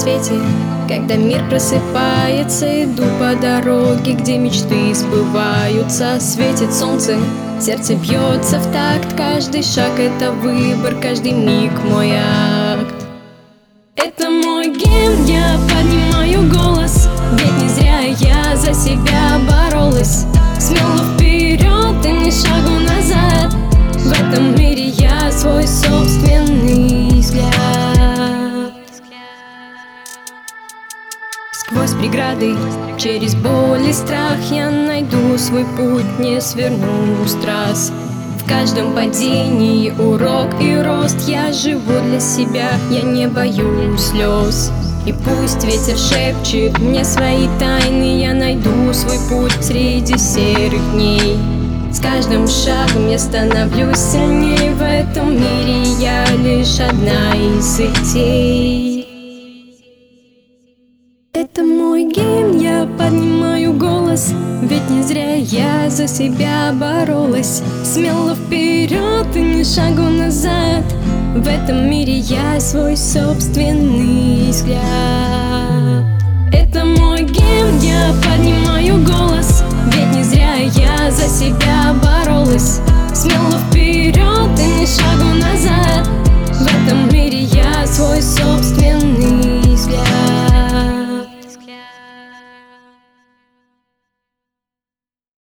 рассвете, когда мир просыпается, иду по дороге, где мечты сбываются. Светит солнце, сердце бьется в такт, каждый шаг — это выбор, каждый миг — мой акт. Это мой гимн, я поднимаю голос, ведь не зря я за себя боролась. Смело вперед и ни шагу назад, в этом мире я свой собственный взгляд. Сквозь преграды, через боль и страх я найду свой путь, не сверну с трасс. В каждом падении урок и рост, я живу для себя, я не боюсь слез. И пусть ветер шепчет мне свои тайны, я найду свой путь среди серых дней. С каждым шагом я становлюсь сильнее, в этом мире я лишь одна из идей. Это мой гимн, я поднимаю голос, ведь не зря я за себя боролась. Смело вперед и ни шагу назад, в этом мире я свой собственный взгляд. Это мой гимн, я поднимаю голос, ведь не зря я за себя боролась. Смело вперед и ни шагу назад, в этом мире я свой собственный взгляд.